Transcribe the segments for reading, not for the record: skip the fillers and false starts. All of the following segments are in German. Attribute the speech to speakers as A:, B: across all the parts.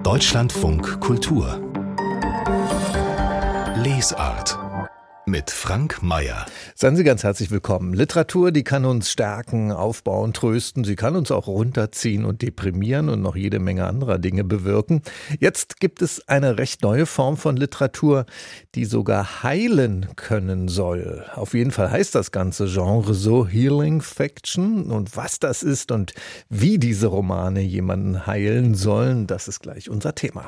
A: Deutschlandfunk Kultur Lesart mit Frank Mayer.
B: Seien Sie ganz herzlich willkommen. Literatur, die kann uns stärken, aufbauen, trösten. Sie kann uns auch runterziehen und deprimieren und noch jede Menge anderer Dinge bewirken. Jetzt gibt es eine recht neue Form von Literatur, die sogar heilen können soll. Auf jeden Fall heißt das ganze Genre so Healing Fiction. Und was das ist und wie diese Romane jemanden heilen sollen, das ist gleich unser Thema.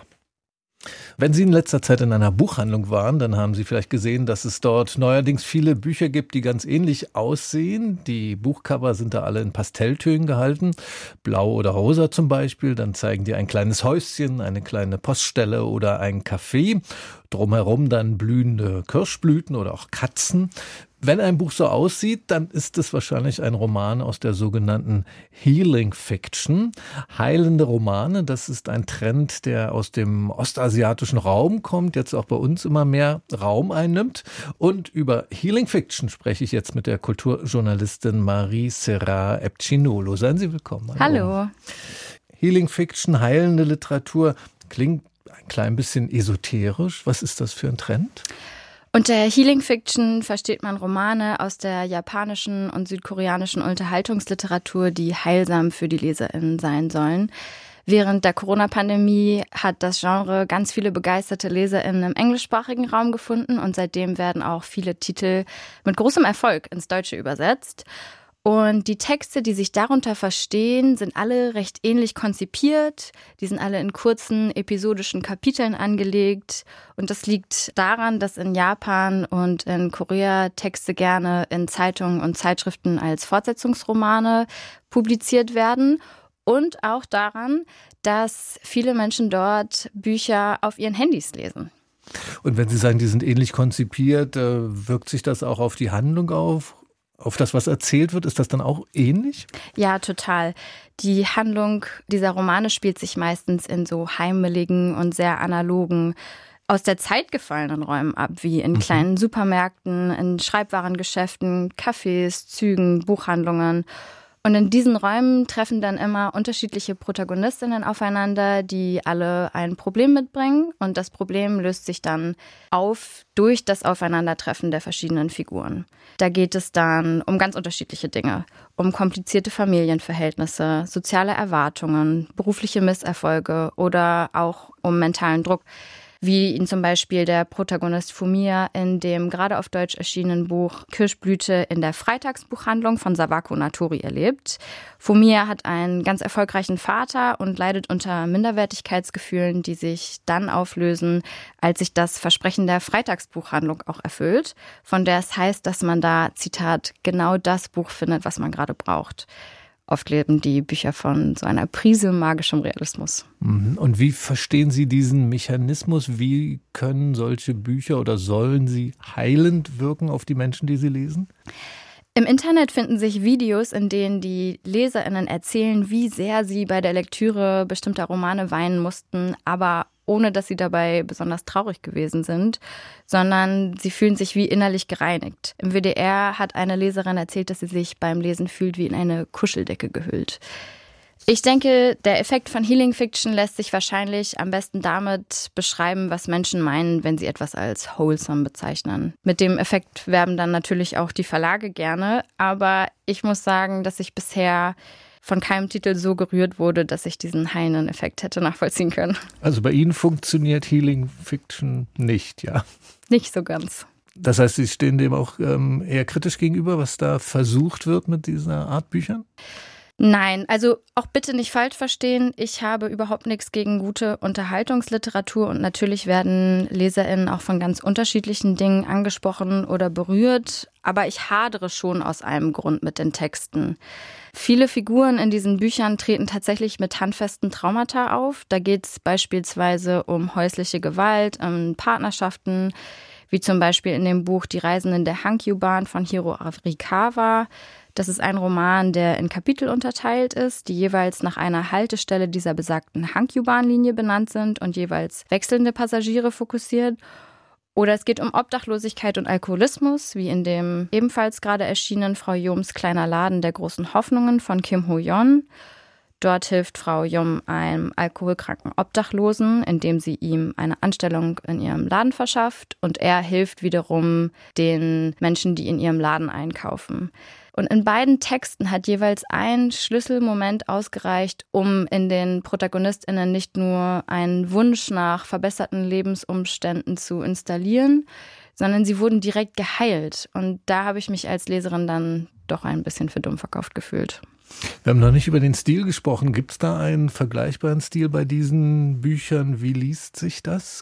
B: Wenn Sie in letzter Zeit in einer Buchhandlung waren, dann haben Sie vielleicht gesehen, dass es dort neuerdings viele Bücher gibt, die ganz ähnlich aussehen. Die Buchcover sind da alle in Pastelltönen gehalten, blau oder rosa zum Beispiel. Dann zeigen die ein kleines Häuschen, eine kleine Poststelle oder ein Café. Drumherum dann blühende Kirschblüten oder auch Katzen. Wenn ein Buch so aussieht, dann ist es wahrscheinlich ein Roman aus der sogenannten Healing Fiction. Heilende Romane, das ist ein Trend, der aus dem ostasiatischen Raum kommt, jetzt auch bei uns immer mehr Raum einnimmt. Und über Healing Fiction spreche ich jetzt mit der Kulturjournalistin Marie Serra-Epcinolo. Seien Sie willkommen.
C: Hallo.
B: Healing Fiction, heilende Literatur, klingt ein klein bisschen esoterisch. Was ist das für ein Trend?
C: Unter Healing Fiction versteht man Romane aus der japanischen und südkoreanischen Unterhaltungsliteratur, die heilsam für die LeserInnen sein sollen. Während der Corona-Pandemie hat das Genre ganz viele begeisterte LeserInnen im englischsprachigen Raum gefunden und seitdem werden auch viele Titel mit großem Erfolg ins Deutsche übersetzt. Und die Texte, die sich darunter verstehen, sind alle recht ähnlich konzipiert. Die sind alle in kurzen, episodischen Kapiteln angelegt. Und das liegt daran, dass in Japan und in Korea Texte gerne in Zeitungen und Zeitschriften als Fortsetzungsromane publiziert werden. Und auch daran, dass viele Menschen dort Bücher auf ihren Handys lesen.
B: Und wenn Sie sagen, die sind ähnlich konzipiert, wirkt sich das auch auf die Handlung auf? Auf das, was erzählt wird, ist das dann auch ähnlich?
C: Ja, total. Die Handlung dieser Romane spielt sich meistens in so heimeligen und sehr analogen, aus der Zeit gefallenen Räumen ab, wie in kleinen Supermärkten, in Schreibwarengeschäften, Cafés, Zügen, Buchhandlungen. Und in diesen Räumen treffen dann immer unterschiedliche Protagonistinnen aufeinander, die alle ein Problem mitbringen. Und das Problem löst sich dann auf durch das Aufeinandertreffen der verschiedenen Figuren. Da geht es dann um ganz unterschiedliche Dinge. Um komplizierte Familienverhältnisse, soziale Erwartungen, berufliche Misserfolge oder auch um mentalen Druck. Wie ihn zum Beispiel der Protagonist Fumiya in dem gerade auf Deutsch erschienenen Buch Kirschblüte in der Freitagsbuchhandlung von Sawako Natori erlebt. Fumiya hat einen ganz erfolgreichen Vater und leidet unter Minderwertigkeitsgefühlen, die sich dann auflösen, als sich das Versprechen der Freitagsbuchhandlung auch erfüllt, von der es heißt, dass man da, Zitat, genau das Buch findet, was man gerade braucht. Oft leben die Bücher von so einer Prise magischem Realismus.
B: Und wie verstehen Sie diesen Mechanismus? Wie können solche Bücher oder sollen sie heilend wirken auf die Menschen, die sie lesen?
C: Im Internet finden sich Videos, in denen die LeserInnen erzählen, wie sehr sie bei der Lektüre bestimmter Romane weinen mussten, aber ohne dass sie dabei besonders traurig gewesen sind, sondern sie fühlen sich wie innerlich gereinigt. Im WDR hat eine Leserin erzählt, dass sie sich beim Lesen fühlt wie in eine Kuscheldecke gehüllt. Ich denke, der Effekt von Healing Fiction lässt sich wahrscheinlich am besten damit beschreiben, was Menschen meinen, wenn sie etwas als wholesome bezeichnen. Mit dem Effekt werben dann natürlich auch die Verlage gerne, aber ich muss sagen, dass ich bisher von keinem Titel so gerührt wurde, dass ich diesen heilenden Effekt hätte nachvollziehen können.
B: Also bei Ihnen funktioniert Healing Fiction nicht, ja?
C: Nicht so ganz.
B: Das heißt, Sie stehen dem auch eher kritisch gegenüber, was da versucht wird mit dieser Art Büchern?
C: Nein, also auch bitte nicht falsch verstehen. Ich habe überhaupt nichts gegen gute Unterhaltungsliteratur und natürlich werden LeserInnen auch von ganz unterschiedlichen Dingen angesprochen oder berührt. Aber ich hadere schon aus einem Grund mit den Texten. Viele Figuren in diesen Büchern treten tatsächlich mit handfesten Traumata auf. Da geht es beispielsweise um häusliche Gewalt, Partnerschaften, wie zum Beispiel in dem Buch Die Reisenden der Hankyu-Bahn von Hiro Arikawa. Das ist ein Roman, der in Kapitel unterteilt ist, die jeweils nach einer Haltestelle dieser besagten Hankyu-Bahnlinie benannt sind und jeweils wechselnde Passagiere fokussiert. Oder es geht um Obdachlosigkeit und Alkoholismus, wie in dem ebenfalls gerade erschienenen Frau Joms kleiner Laden der großen Hoffnungen von Kim Ho-yeon. Dort hilft Frau Yum einem alkoholkranken Obdachlosen, indem sie ihm eine Anstellung in ihrem Laden verschafft. Und er hilft wiederum den Menschen, die in ihrem Laden einkaufen. Und in beiden Texten hat jeweils ein Schlüsselmoment ausgereicht, um in den ProtagonistInnen nicht nur einen Wunsch nach verbesserten Lebensumständen zu installieren, sondern sie wurden direkt geheilt. Und da habe ich mich als Leserin dann doch ein bisschen für dumm verkauft gefühlt.
B: Wir haben noch nicht über den Stil gesprochen. Gibt es da einen vergleichbaren Stil bei diesen Büchern? Wie liest sich das?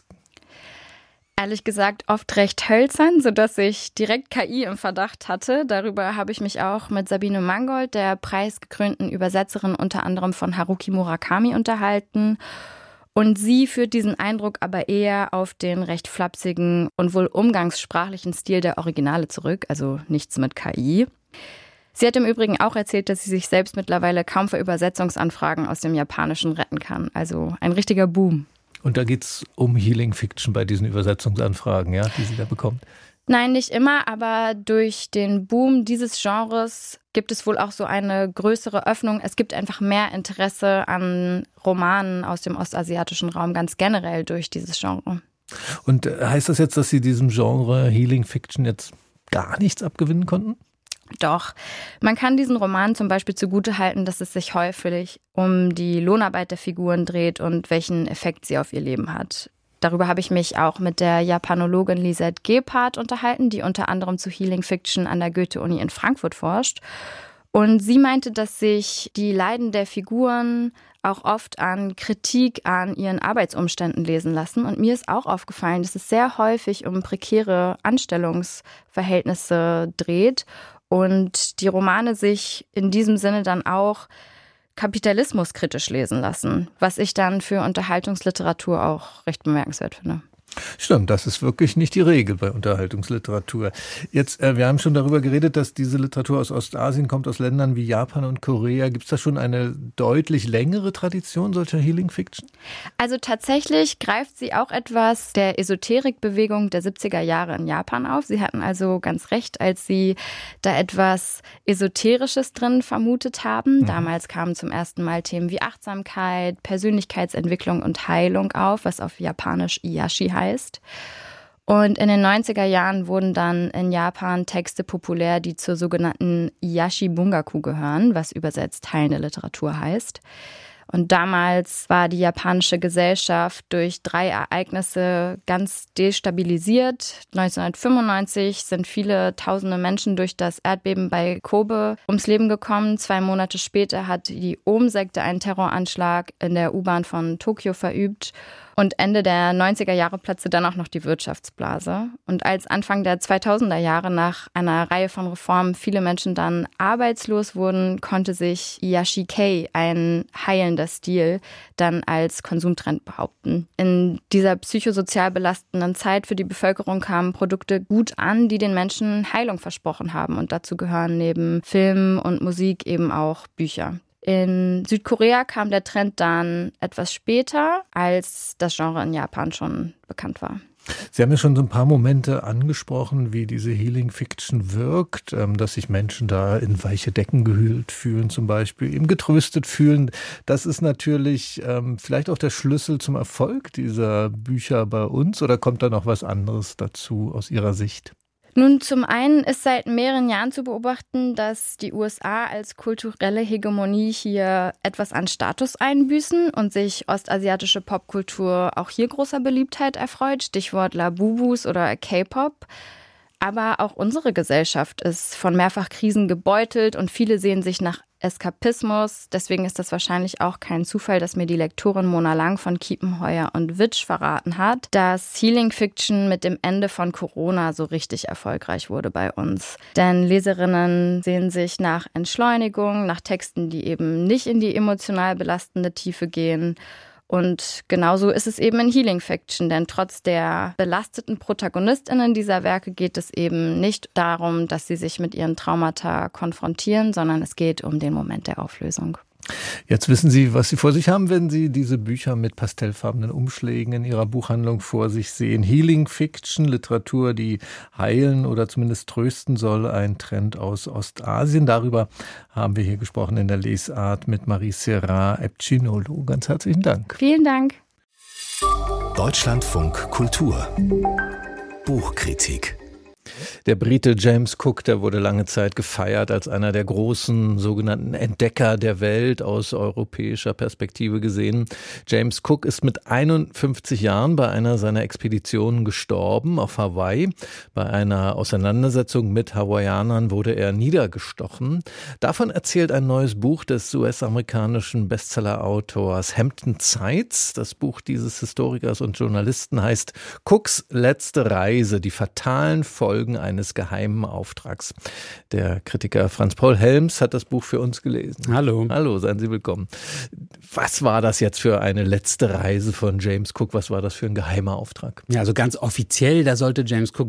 C: Ehrlich gesagt oft recht hölzern, sodass ich direkt KI im Verdacht hatte. Darüber habe ich mich auch mit Sabine Mangold, der preisgekrönten Übersetzerin unter anderem von Haruki Murakami, unterhalten. Und sie führt diesen Eindruck aber eher auf den recht flapsigen und wohl umgangssprachlichen Stil der Originale zurück, also nichts mit KI. Sie hat im Übrigen auch erzählt, dass sie sich selbst mittlerweile kaum für Übersetzungsanfragen aus dem Japanischen retten kann. Also ein richtiger Boom.
B: Und da geht es um Healing Fiction bei diesen Übersetzungsanfragen, ja, die sie da bekommt?
C: Nein, nicht immer, aber durch den Boom dieses Genres gibt es wohl auch so eine größere Öffnung. Es gibt einfach mehr Interesse an Romanen aus dem ostasiatischen Raum ganz generell durch dieses Genre.
B: Und heißt das jetzt, dass Sie diesem Genre Healing Fiction jetzt gar nichts abgewinnen konnten?
C: Doch, man kann diesen Roman zum Beispiel zugutehalten, dass es sich häufig um die Lohnarbeit der Figuren dreht und welchen Effekt sie auf ihr Leben hat. Darüber habe ich mich auch mit der Japanologin Lisette Gebhardt unterhalten, die unter anderem zu Healing Fiction an der Goethe-Uni in Frankfurt forscht. Und sie meinte, dass sich die Leiden der Figuren auch oft an Kritik an ihren Arbeitsumständen lesen lassen. Und mir ist auch aufgefallen, dass es sehr häufig um prekäre Anstellungsverhältnisse dreht und die Romane sich in diesem Sinne dann auch kapitalismuskritisch lesen lassen, was ich dann für Unterhaltungsliteratur auch recht bemerkenswert finde.
B: Stimmt, das ist wirklich nicht die Regel bei Unterhaltungsliteratur. Jetzt, wir haben schon darüber geredet, dass diese Literatur aus Ostasien kommt, aus Ländern wie Japan und Korea. Gibt es da schon eine deutlich längere Tradition solcher Healing Fiction? Also
C: tatsächlich greift sie auch etwas der Esoterikbewegung der 70er Jahre in Japan auf. Sie hatten also ganz recht, als sie da etwas Esoterisches drin vermutet haben. Damals kamen zum ersten Mal Themen wie Achtsamkeit, Persönlichkeitsentwicklung und Heilung auf, was auf Japanisch Iyashi heißt. Und in den 90er Jahren wurden dann in Japan Texte populär, die zur sogenannten Iyashi Bungaku gehören, was übersetzt heilende Literatur heißt. Und damals war die japanische Gesellschaft durch 3 Ereignisse ganz destabilisiert. 1995 sind viele tausende Menschen durch das Erdbeben bei Kobe ums Leben gekommen. 2 Monate später hat die Aum-Sekte einen Terroranschlag in der U-Bahn von Tokio verübt. Und Ende der 90er Jahre platzte dann auch noch die Wirtschaftsblase. Und als Anfang der 2000er Jahre nach einer Reihe von Reformen viele Menschen dann arbeitslos wurden, konnte sich Iyashikei, ein heilender Stil, dann als Konsumtrend behaupten. In dieser psychosozial belastenden Zeit für die Bevölkerung kamen Produkte gut an, die den Menschen Heilung versprochen haben. Und dazu gehören neben Film und Musik eben auch Bücher. In Südkorea kam der Trend dann etwas später, als das Genre in Japan schon bekannt war.
B: Sie haben ja schon so ein paar Momente angesprochen, wie diese Healing Fiction wirkt, dass sich Menschen da in weiche Decken gehüllt fühlen zum Beispiel, eben getröstet fühlen. Das ist natürlich vielleicht auch der Schlüssel zum Erfolg dieser Bücher bei uns, oder kommt da noch was anderes dazu aus Ihrer Sicht?
C: Nun, zum einen ist seit mehreren Jahren zu beobachten, dass die USA als kulturelle Hegemonie hier etwas an Status einbüßen und sich ostasiatische Popkultur auch hier großer Beliebtheit erfreut. Stichwort Labubus oder K-Pop. Aber auch unsere Gesellschaft ist von Mehrfachkrisen gebeutelt und viele sehen sich nach Eskapismus. Deswegen ist das wahrscheinlich auch kein Zufall, dass mir die Lektorin Mona Lang von Kiepenheuer und Witsch verraten hat, dass Healing Fiction mit dem Ende von Corona so richtig erfolgreich wurde bei uns. Denn Leserinnen sehen sich nach Entschleunigung, nach Texten, die eben nicht in die emotional belastende Tiefe gehen. Und genauso ist es eben in Healing Fiction, denn trotz der belasteten ProtagonistInnen dieser Werke geht es eben nicht darum, dass sie sich mit ihren Traumata konfrontieren, sondern es geht um den Moment der Auflösung.
B: Jetzt wissen Sie, was Sie vor sich haben, wenn Sie diese Bücher mit pastellfarbenen Umschlägen in Ihrer Buchhandlung vor sich sehen. Healing Fiction, Literatur, die heilen oder zumindest trösten soll, ein Trend aus Ostasien. Darüber haben wir hier gesprochen in der Lesart mit Marie Serra Epcinolo. Ganz herzlichen Dank.
C: Vielen Dank.
A: Deutschlandfunk Kultur Buchkritik.
B: Der Brite James Cook, der wurde lange Zeit gefeiert als einer der großen sogenannten Entdecker der Welt, aus europäischer Perspektive gesehen. James Cook ist mit 51 Jahren bei einer seiner Expeditionen gestorben auf Hawaii. Bei einer Auseinandersetzung mit Hawaiianern wurde er niedergestochen. Davon erzählt ein neues Buch des US-amerikanischen Bestseller-Autors Hampton Sides. Das Buch dieses Historikers und Journalisten heißt Cooks letzte Reise, die fatalen Folgen eines geheimen Auftrags. Der Kritiker Franz Paul Helms hat das Buch für uns gelesen.
D: Hallo.
B: Hallo, seien Sie willkommen. Was war das jetzt für eine letzte Reise von James Cook? Was war das für ein geheimer Auftrag?
D: Ja, also ganz offiziell, da sollte James Cook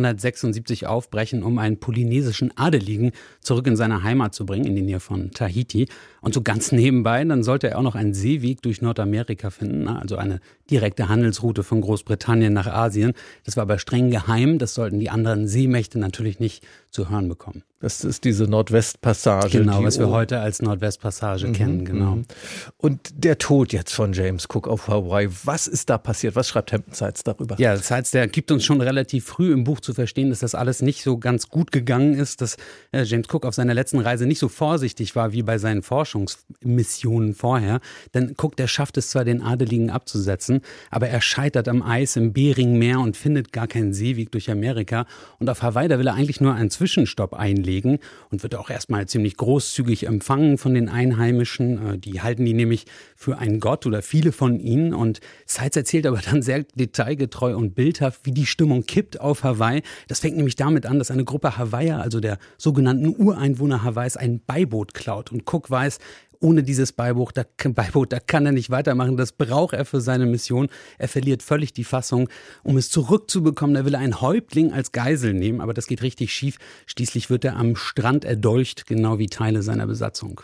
D: 1776 aufbrechen, um einen polynesischen Adeligen zurück in seine Heimat zu bringen, in die Nähe von Tahiti. Und so ganz nebenbei, dann sollte er auch noch einen Seeweg durch Nordamerika finden, also eine direkte Handelsroute von Großbritannien nach Asien. Das war aber streng geheim, das sollten die anderen Seemächte natürlich nicht zu hören bekommen.
B: Das ist diese Nordwestpassage.
D: Genau, was wir heute als Nordwestpassage kennen, genau.
B: Und der Tod jetzt von James Cook auf Hawaii, was ist da passiert? Was schreibt Hampton Sides darüber?
D: Ja, Sides, der gibt uns schon relativ früh im Buch zu verstehen, dass das alles nicht so ganz gut gegangen ist, dass James Cook auf seiner letzten Reise nicht so vorsichtig war wie bei seinen Forschungsmissionen vorher. Denn Cook, der schafft es zwar, den Adeligen abzusetzen, aber er scheitert am Eis im Beringmeer und findet gar keinen Seeweg durch Amerika. Und auf Hawaii, da will er eigentlich nur einen Zwischenstopp einlegen und wird auch erstmal ziemlich großzügig empfangen von den Einheimischen. Die halten ihn nämlich für einen Gott oder viele von ihnen. Und Sides erzählt aber dann sehr detailgetreu und bildhaft, wie die Stimmung kippt auf Hawaii. Das fängt nämlich damit an, dass eine Gruppe Hawaiier, also der sogenannten Ureinwohner Hawaiis, ein Beiboot klaut. Und Cook weiß, ohne dieses Beiboot, da kann er nicht weitermachen. Das braucht er für seine Mission. Er verliert völlig die Fassung. Um es zurückzubekommen, er will einen Häuptling als Geisel nehmen, aber das geht richtig schief. Schließlich wird er am Strand erdolcht, genau wie Teile seiner Besatzung.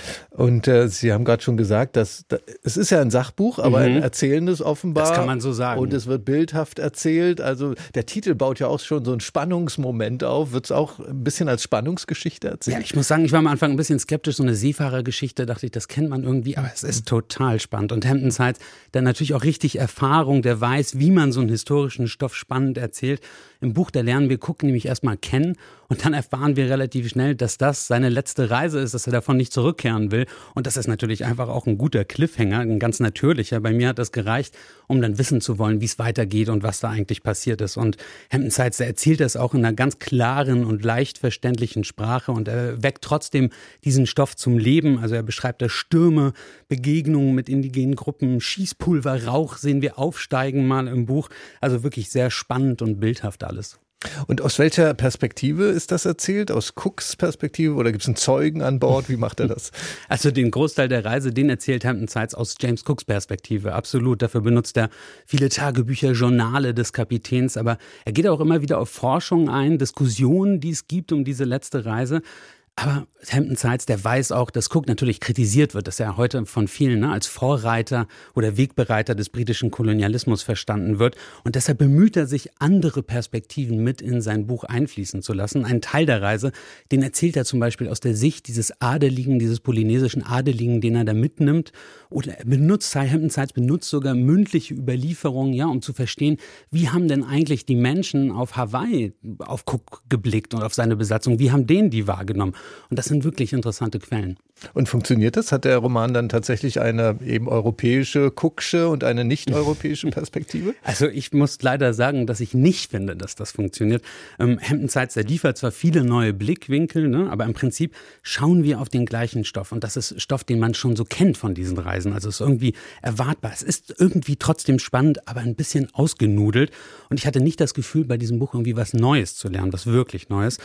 B: Und Sie haben gerade schon gesagt, es ist ja ein Sachbuch, aber ein erzählendes offenbar.
D: Das kann man so sagen.
B: Und es wird bildhaft erzählt. Also der Titel baut ja auch schon so einen Spannungsmoment auf. Wird es auch ein bisschen als Spannungsgeschichte erzählt?
D: Ja, ich muss sagen, ich war am Anfang ein bisschen skeptisch. So eine Seefahrergeschichte, dachte ich, das kennt man irgendwie. Aber es ist total spannend. Und Hampton Sides, der natürlich auch richtig Erfahrung, der weiß, wie man so einen historischen Stoff spannend erzählt. Im Buch, da lernen wir Cook nämlich erstmal kennen. Und dann erfahren wir relativ schnell, dass das seine letzte Reise ist, dass er davon nicht zurückkehren will. Und das ist natürlich einfach auch ein guter Cliffhanger, ein ganz natürlicher. Bei mir hat das gereicht, um dann wissen zu wollen, wie es weitergeht und was da eigentlich passiert ist. Und Hampton Sides, der erzählt das auch in einer ganz klaren und leicht verständlichen Sprache. Und er weckt trotzdem diesen Stoff zum Leben. Also er beschreibt da Stürme, Begegnungen mit indigenen Gruppen, Schießpulver, Rauch sehen wir aufsteigen mal im Buch. Also wirklich sehr spannend und bildhaft alles.
B: Und aus welcher Perspektive ist das erzählt? Aus Cooks Perspektive oder gibt es einen Zeugen an Bord? Wie macht er das?
D: Also den Großteil der Reise, den erzählt Hampton Sides aus James Cooks Perspektive, absolut. Dafür benutzt er viele Tagebücher, Journale des Kapitäns, aber er geht auch immer wieder auf Forschung ein, Diskussionen, die es gibt um diese letzte Reise. Aber Hampton Sides, der weiß auch, dass Cook natürlich kritisiert wird, dass er heute von vielen als Vorreiter oder Wegbereiter des britischen Kolonialismus verstanden wird. Und deshalb bemüht er sich, andere Perspektiven mit in sein Buch einfließen zu lassen. Ein Teil der Reise, den erzählt er zum Beispiel aus der Sicht dieses Adeligen, dieses polynesischen Adeligen, den er da mitnimmt. Oder Hampton Sides benutzt sogar mündliche Überlieferungen, ja, um zu verstehen, wie haben denn eigentlich die Menschen auf Hawaii auf Cook geblickt und auf seine Besatzung, wie haben denen die wahrgenommen? Und das sind wirklich interessante Quellen.
B: Und funktioniert das? Hat der Roman dann tatsächlich eine eben europäische, Cooksche und eine nicht-europäische Perspektive?
D: Also ich muss leider sagen, dass ich nicht finde, dass das funktioniert. Hampton Sides, der liefert zwar viele neue Blickwinkel, ne, aber im Prinzip schauen wir auf den gleichen Stoff. Und das ist Stoff, den man schon so kennt von diesen Reisen. Also es ist irgendwie erwartbar. Es ist irgendwie trotzdem spannend, aber ein bisschen ausgenudelt. Und ich hatte nicht das Gefühl, bei diesem Buch irgendwie was Neues zu lernen, was wirklich Neues.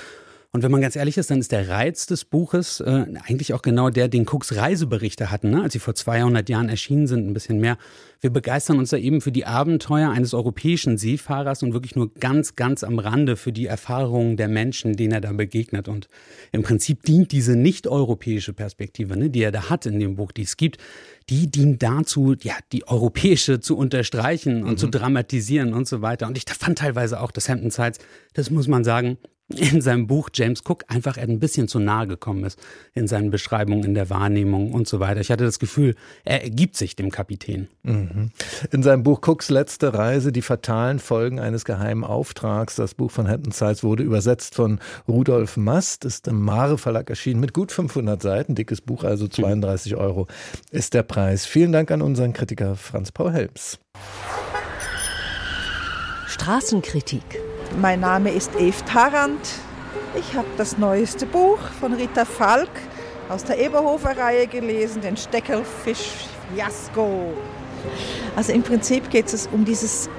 D: Und wenn man ganz ehrlich ist, dann ist der Reiz des Buches eigentlich auch genau der, den Cooks Reiseberichte hatten, ne? Als sie vor 200 Jahren erschienen sind, ein bisschen mehr. Wir begeistern uns da eben für die Abenteuer eines europäischen Seefahrers und wirklich nur ganz, ganz am Rande für die Erfahrungen der Menschen, denen er da begegnet. Und im Prinzip dient diese nicht-europäische Perspektive, ne, die er da hat in dem Buch, die es gibt, die dient dazu, ja, die europäische zu unterstreichen und zu dramatisieren und so weiter. Und ich fand teilweise auch, dass Hampton Sides, das muss man sagen, in seinem Buch James Cook einfach ein bisschen zu nahe gekommen ist in seinen Beschreibungen, in der Wahrnehmung und so weiter. Ich hatte das Gefühl, er ergibt sich dem Kapitän.
B: In seinem Buch Cooks letzte Reise, die fatalen Folgen eines geheimen Auftrags, das Buch von Hampton Sides wurde übersetzt von Rudolf Mast, ist im Mare Verlag erschienen mit gut 500 Seiten, dickes Buch, also 32 € ist der Preis. Vielen Dank an unseren Kritiker Franz Paul Helms.
E: Straßenkritik.
F: Mein Name ist Eve Tarrant. Ich habe das neueste Buch von Rita Falk aus der Eberhofer-Reihe gelesen, den Steckelfisch-Fiasko. Also im Prinzip geht es um dieses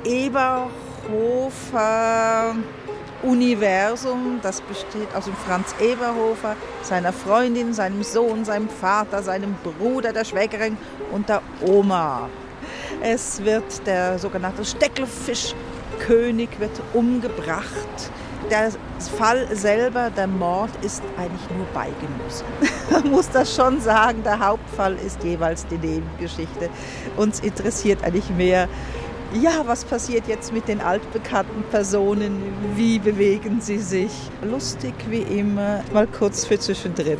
F: Eberhofer-Universum. Das besteht aus dem Franz Eberhofer, seiner Freundin, seinem Sohn, seinem Vater, seinem Bruder, der Schwägerin und der Oma. Es wird der sogenannte Steckelfisch König wird umgebracht. Der Fall selber, der Mord, ist eigentlich nur Beigenuss. Man muss das schon sagen, der Hauptfall ist jeweils die Nebengeschichte. Uns interessiert eigentlich mehr, ja, was passiert jetzt mit den altbekannten Personen? Wie bewegen sie sich? Lustig wie immer, mal kurz für zwischendrin.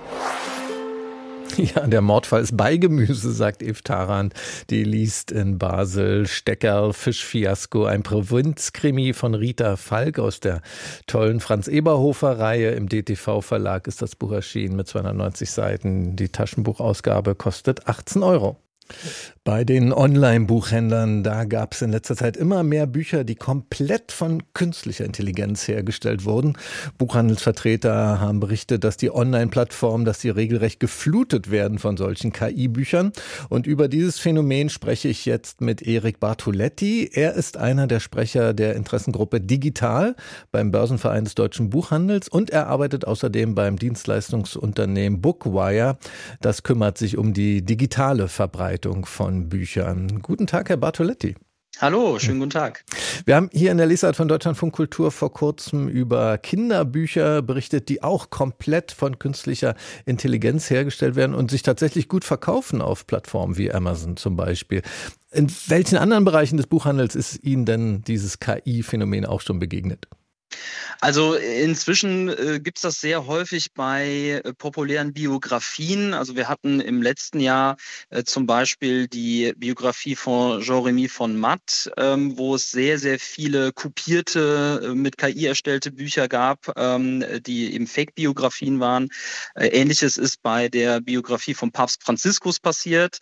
B: Ja, der Mordfall ist Beigemüse, sagt Eve Tarrant. Die liest in Basel Steckelfisch-Fiasko, ein Provinzkrimi von Rita Falk aus der tollen Franz-Eberhofer-Reihe. Im DTV-Verlag ist das Buch erschienen mit 290 Seiten. Die Taschenbuchausgabe kostet 18 €. Bei den Online-Buchhändlern, da gab es in letzter Zeit immer mehr Bücher, die komplett von künstlicher Intelligenz hergestellt wurden. Buchhandelsvertreter haben berichtet, dass die Online-Plattformen, dass die regelrecht geflutet werden von solchen KI-Büchern. Und über dieses Phänomen spreche ich jetzt mit Erik Bartoletti. Er ist einer der Sprecher der Interessengruppe Digital beim Börsenverein des deutschen Buchhandels und er arbeitet außerdem beim Dienstleistungsunternehmen Bookwire. Das kümmert sich um die digitale Verbreitung von Büchern. Guten Tag, Herr Bartoletti.
G: Hallo, schönen guten Tag.
B: Wir haben hier in der Lesart von Deutschlandfunk Kultur vor kurzem über Kinderbücher berichtet, die auch komplett von künstlicher Intelligenz hergestellt werden und sich tatsächlich gut verkaufen auf Plattformen wie Amazon zum Beispiel. In welchen anderen Bereichen des Buchhandels ist Ihnen denn dieses KI-Phänomen auch schon begegnet?
G: Also inzwischen gibt es das sehr häufig bei populären Biografien. Also wir hatten im letzten Jahr zum Beispiel die Biografie von Jean-Remy von Matt, wo es sehr, sehr viele kopierte, mit KI erstellte Bücher gab, die eben Fake-Biografien waren. Ähnliches ist bei der Biografie von Papst Franziskus passiert.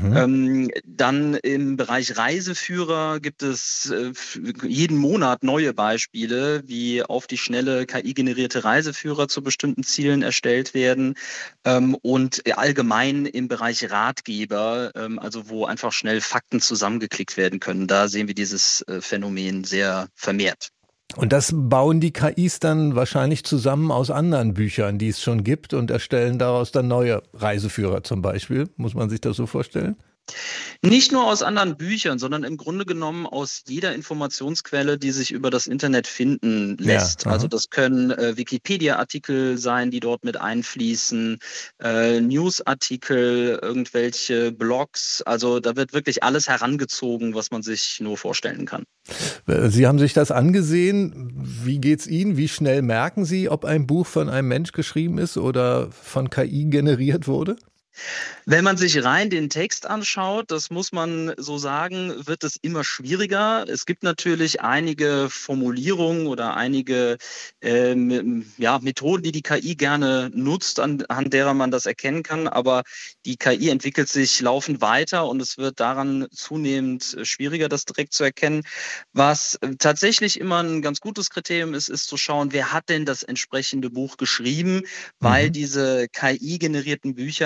G: Dann im Bereich Reiseführer gibt es jeden Monat neue Beispiele, wie auf die schnelle KI-generierte Reiseführer zu bestimmten Zielen erstellt werden und allgemein im Bereich Ratgeber, also wo einfach schnell Fakten zusammengeklickt werden können. Da sehen wir dieses Phänomen sehr vermehrt.
B: Und das bauen die KIs dann wahrscheinlich zusammen aus anderen Büchern, die es schon gibt und erstellen daraus dann neue Reiseführer zum Beispiel. Muss man sich das so vorstellen?
G: Nicht nur aus anderen Büchern, sondern im Grunde genommen aus jeder Informationsquelle, die sich über das Internet finden lässt. Ja, also das können Wikipedia-Artikel sein, die dort mit einfließen, News-Artikel, irgendwelche Blogs. Also da wird wirklich alles herangezogen, was man sich nur vorstellen kann.
B: Sie haben sich das angesehen. Wie geht's Ihnen? Wie schnell merken Sie, ob ein Buch von einem Mensch geschrieben ist oder von KI generiert wurde?
G: Wenn man sich rein den Text anschaut, das muss man so sagen, wird es immer schwieriger. Es gibt natürlich einige Formulierungen oder einige Methoden, die die KI gerne nutzt, anhand derer man das erkennen kann. Aber die KI entwickelt sich laufend weiter und es wird daran zunehmend schwieriger, das direkt zu erkennen. Was tatsächlich immer ein ganz gutes Kriterium ist, ist zu schauen, wer hat denn das entsprechende Buch geschrieben, weil diese KI-generierten Bücher eigentlich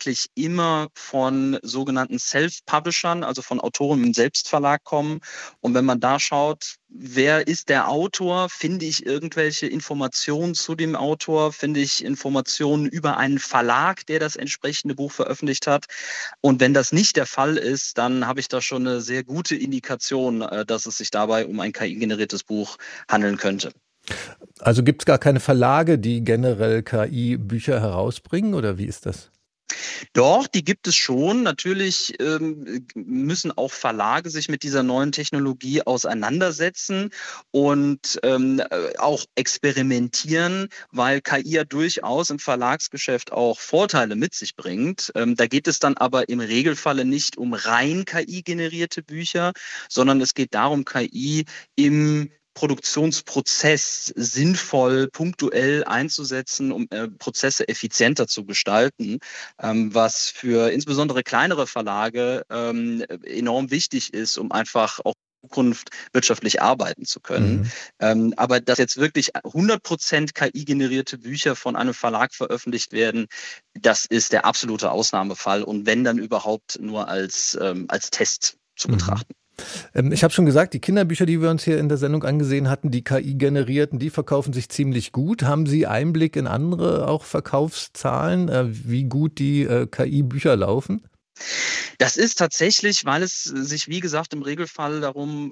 G: eigentlich immer von sogenannten Self-Publishern, also von Autoren im Selbstverlag kommen. Und wenn man da schaut, wer ist der Autor, finde ich irgendwelche Informationen zu dem Autor, finde ich Informationen über einen Verlag, der das entsprechende Buch veröffentlicht hat. Und wenn das nicht der Fall ist, dann habe ich da schon eine sehr gute Indikation, dass es sich dabei um ein KI-generiertes Buch handeln könnte.
B: Also gibt es gar keine Verlage, die generell KI-Bücher herausbringen, oder wie ist das?
G: Doch, die gibt es schon. Natürlich müssen auch Verlage sich mit dieser neuen Technologie auseinandersetzen und auch experimentieren, weil KI ja durchaus im Verlagsgeschäft auch Vorteile mit sich bringt. Da geht es dann aber im Regelfalle nicht um rein KI-generierte Bücher, sondern es geht darum, KI im Produktionsprozess sinnvoll, punktuell einzusetzen, um Prozesse effizienter zu gestalten, was für insbesondere kleinere Verlage enorm wichtig ist, um einfach auch in Zukunft wirtschaftlich arbeiten zu können. Aber dass jetzt wirklich 100% KI-generierte Bücher von einem Verlag veröffentlicht werden, das ist der absolute Ausnahmefall und wenn dann überhaupt nur als Test zu betrachten.
B: Ich habe schon gesagt, die Kinderbücher, die wir uns hier in der Sendung angesehen hatten, die KI-generierten, die verkaufen sich ziemlich gut. Haben Sie Einblick in andere auch Verkaufszahlen, wie gut die KI-Bücher laufen?
G: Das ist tatsächlich, weil es sich, wie gesagt, im Regelfall darum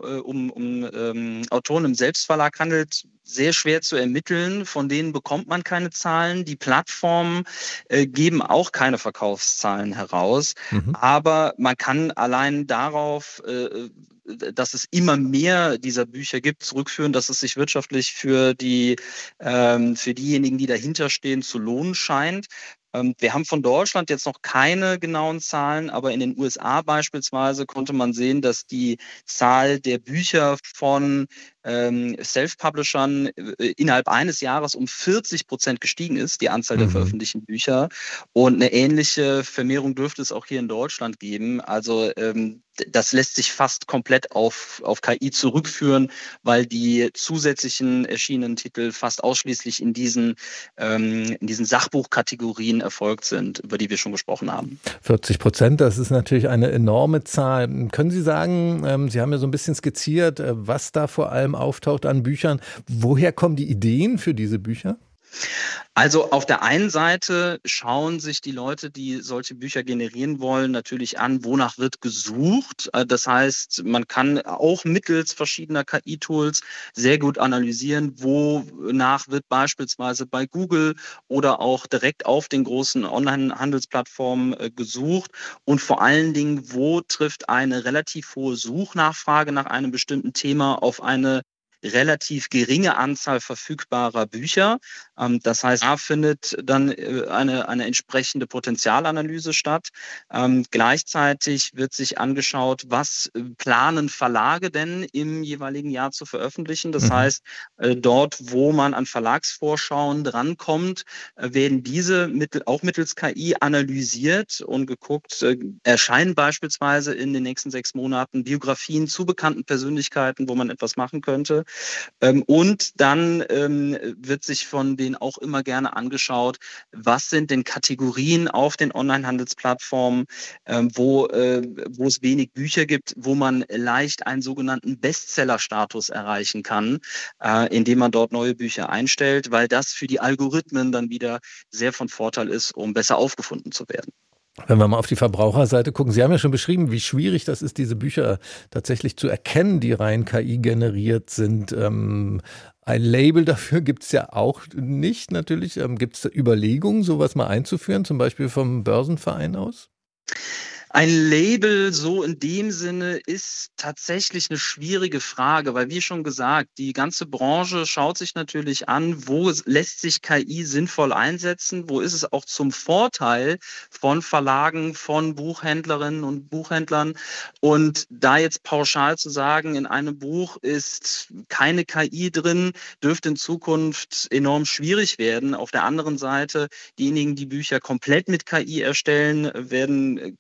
G: um Autoren im Selbstverlag handelt, sehr schwer zu ermitteln. Von denen bekommt man keine Zahlen. Die Plattformen geben auch keine Verkaufszahlen heraus. Aber man kann allein darauf, dass es immer mehr dieser Bücher gibt, zurückführen, dass es sich wirtschaftlich für diejenigen, die dahinter stehen, zu lohnen scheint. Wir haben von Deutschland jetzt noch keine genauen Zahlen, aber in den USA beispielsweise konnte man sehen, dass die Zahl der Bücher von Self-Publishern innerhalb eines Jahres um 40% gestiegen ist, die Anzahl der veröffentlichten Bücher. Und eine ähnliche Vermehrung dürfte es auch hier in Deutschland geben. Also das lässt sich fast komplett auf KI zurückführen, weil die zusätzlichen erschienenen Titel fast ausschließlich in diesen Sachbuchkategorien erfolgt sind, über die wir schon gesprochen haben.
B: 40%, das ist natürlich eine enorme Zahl. Können Sie sagen, Sie haben ja so ein bisschen skizziert, was da vor allem auftaucht an Büchern. Woher kommen die Ideen für diese Bücher?
G: Also auf der einen Seite schauen sich die Leute, die solche Bücher generieren wollen, natürlich an, wonach wird gesucht. Das heißt, man kann auch mittels verschiedener KI-Tools sehr gut analysieren, wonach wird beispielsweise bei Google oder auch direkt auf den großen Online-Handelsplattformen gesucht und vor allen Dingen, wo trifft eine relativ hohe Suchnachfrage nach einem bestimmten Thema auf eine relativ geringe Anzahl verfügbarer Bücher. Das heißt, da findet dann eine entsprechende Potenzialanalyse statt. Gleichzeitig wird sich angeschaut, was planen Verlage denn im jeweiligen Jahr zu veröffentlichen. Das heißt, dort, wo man an Verlagsvorschauen drankommt, werden diese auch mittels KI analysiert und geguckt, erscheinen beispielsweise in den nächsten 6 Monaten Biografien zu bekannten Persönlichkeiten, wo man etwas machen könnte. Und dann wird sich von denen auch immer gerne angeschaut, was sind denn Kategorien auf den Online-Handelsplattformen, wo es wenig Bücher gibt, wo man leicht einen sogenannten Bestseller-Status erreichen kann, indem man dort neue Bücher einstellt, weil das für die Algorithmen dann wieder sehr von Vorteil ist, um besser aufgefunden zu werden.
B: Wenn wir mal auf die Verbraucherseite gucken, Sie haben ja schon beschrieben, wie schwierig das ist, diese Bücher tatsächlich zu erkennen, die rein KI generiert sind. Ein Label dafür gibt es ja auch nicht natürlich. Gibt es Überlegungen, sowas mal einzuführen, zum Beispiel vom Börsenverein aus?
G: Ein Label so in dem Sinne ist tatsächlich eine schwierige Frage, weil wie schon gesagt, die ganze Branche schaut sich natürlich an, wo lässt sich KI sinnvoll einsetzen, wo ist es auch zum Vorteil von Verlagen, von Buchhändlerinnen und Buchhändlern. Und da jetzt pauschal zu sagen, in einem Buch ist keine KI drin, dürfte in Zukunft enorm schwierig werden. Auf der anderen Seite, diejenigen, die Bücher komplett mit KI erstellen, werden kaum in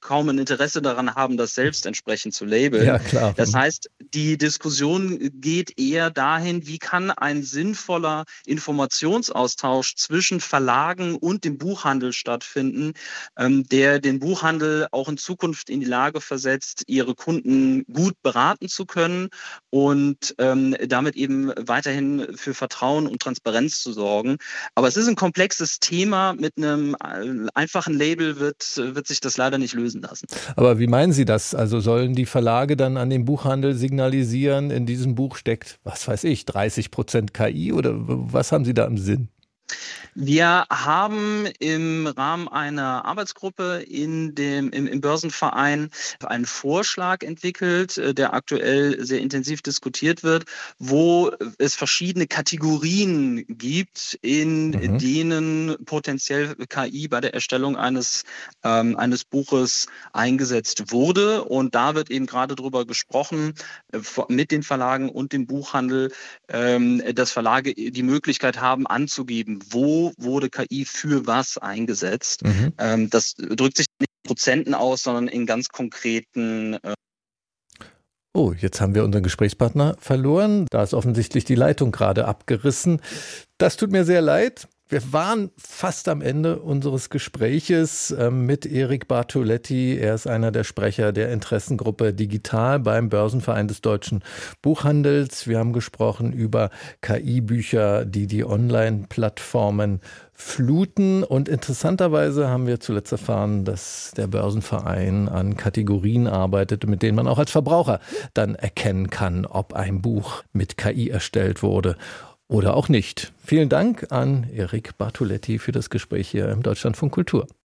G: Interesse daran haben, das selbst entsprechend zu labeln.
B: Ja, klar.
G: Das heißt, die Diskussion geht eher dahin, wie kann ein sinnvoller Informationsaustausch zwischen Verlagen und dem Buchhandel stattfinden, der den Buchhandel auch in Zukunft in die Lage versetzt, ihre Kunden gut beraten zu können und damit eben weiterhin für Vertrauen und Transparenz zu sorgen. Aber es ist ein komplexes Thema. Mit einem einfachen Label wird sich das leider nicht lösen lassen.
B: Aber wie meinen Sie das? Also sollen die Verlage dann an den Buchhandel signalisieren, in diesem Buch steckt, was weiß ich, 30% KI oder was haben Sie da im Sinn?
G: Wir haben im Rahmen einer Arbeitsgruppe im Börsenverein einen Vorschlag entwickelt, der aktuell sehr intensiv diskutiert wird, wo es verschiedene Kategorien gibt, in denen potenziell KI bei der Erstellung eines Buches eingesetzt wurde. Und da wird eben gerade drüber gesprochen, mit den Verlagen und dem Buchhandel, dass Verlage die Möglichkeit haben, anzugeben, wo wurde KI für was eingesetzt. Das drückt sich nicht in Prozenten aus, sondern in ganz konkreten.
B: Oh, jetzt haben wir unseren Gesprächspartner verloren. Da ist offensichtlich die Leitung gerade abgerissen. Das tut mir sehr leid. Wir waren fast am Ende unseres Gespräches mit Erik Bartoletti. Er ist einer der Sprecher der Interessengruppe Digital beim Börsenverein des Deutschen Buchhandels. Wir haben gesprochen über KI-Bücher, die Online-Plattformen fluten. Und interessanterweise haben wir zuletzt erfahren, dass der Börsenverein an Kategorien arbeitet, mit denen man auch als Verbraucher dann erkennen kann, ob ein Buch mit KI erstellt wurde oder auch nicht. Vielen Dank an Erik Bartoletti für das Gespräch hier im Deutschlandfunk Kultur.